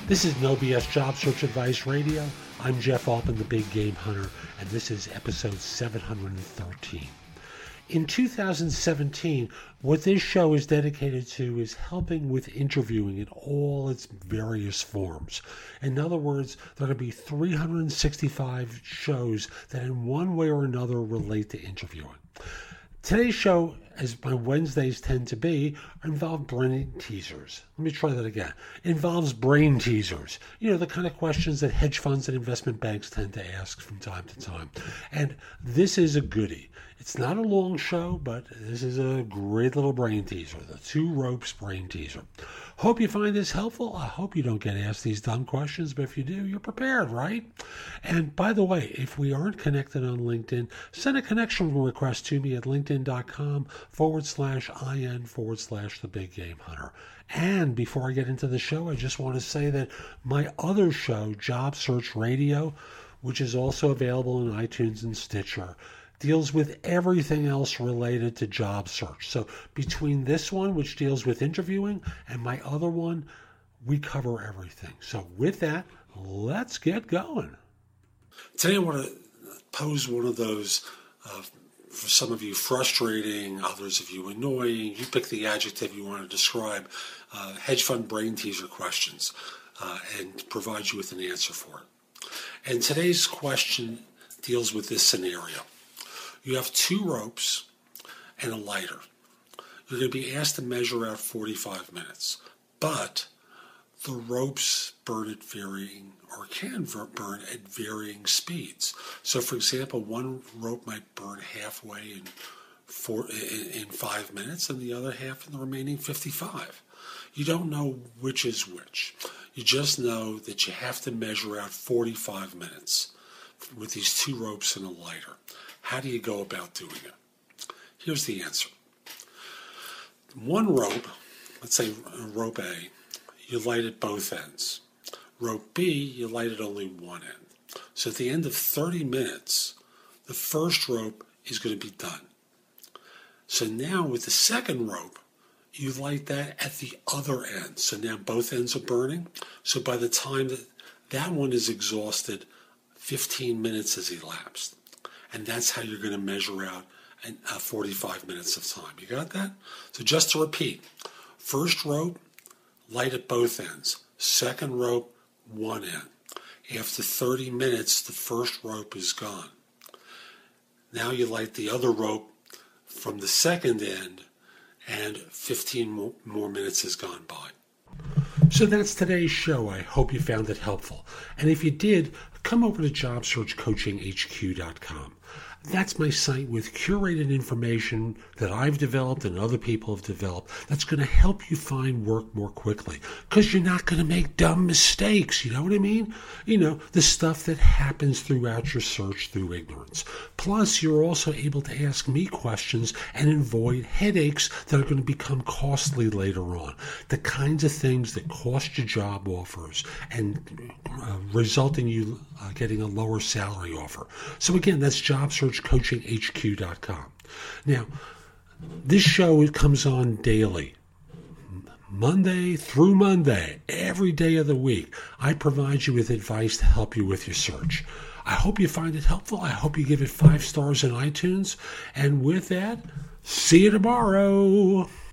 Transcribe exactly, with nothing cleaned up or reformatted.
This is No B S Job Search Advice Radio. I'm Jeff Altman, the Big Game Hunter, and this is episode seven hundred thirteen. In two thousand seventeen, what this show is dedicated to is helping with interviewing in all its various forms. In other words, there are going to be three hundred sixty-five shows that in one way or another relate to interviewing. Today's show, as my Wednesdays tend to be, involve brain teasers. Let me try that again. It involves brain teasers. You know, the kind of questions that hedge funds and investment banks tend to ask from time to time. And this is a goodie. It's not a long show, but this is a great little brain teaser, the Two Ropes brain teaser. Hope you find this helpful. I hope you don't get asked these dumb questions, but if you do, you're prepared, right? And by the way, if we aren't connected on LinkedIn, send a connection request to me at linkedin.com forward slash IN forward slash the Big Game Hunter. And before I get into the show, I just want to say that my other show, Job Search Radio, which is also available in iTunes and Stitcher, deals with everything else related to job search. So between this one, which deals with interviewing, and my other one, we cover everything. So with that, let's get going. Today I want to pose one of those, uh, for some of you, frustrating, others of you annoying. You pick the adjective you want to describe, uh, hedge fund brain teaser questions, uh, and provide you with an answer for it. And today's question deals with this scenario. You have two ropes and a lighter. You're going to be asked to measure out forty-five minutes, but the ropes burn at varying, or can burn at varying speeds. So, for example, one rope might burn halfway in four, in, in five minutes and the other half in the remaining fifty-five. You don't know which is which. You just know that you have to measure out forty-five minutes with these two ropes and a lighter. How do you go about doing it? Here's the answer. One rope, let's say rope A, you light at both ends. Rope B, you light at only one end. So at the end of thirty minutes, the first rope is going to be done. So now with the second rope, you light that at the other end. So now both ends are burning. So by the time that that one is exhausted, fifteen minutes has elapsed. And that's how you're going to measure out an, uh, forty-five minutes of time. You got that? So just to repeat, first rope, light at both ends. Second rope, one end. After thirty minutes, the first rope is gone. Now you light the other rope from the second end, and fifteen more, more minutes has gone by. So that's today's show. I hope you found it helpful. And if you did, come over to job search coaching h q dot com. That's my site with curated information that I've developed and other people have developed that's going to help you find work more quickly, because you're not going to make dumb mistakes. You know what I mean? You know, the stuff that happens throughout your search through ignorance. Plus, you're also able to ask me questions and avoid headaches that are going to become costly later on. The kinds of things that cost you job offers and uh, result in you uh, getting a lower salary offer. So again, that's job search coaching h q dot com. Now, this show comes on daily, Monday through Monday, every day of the week. I provide you with advice to help you with your search. I hope you find it helpful. I hope you give it five stars in iTunes. And with that, see you tomorrow.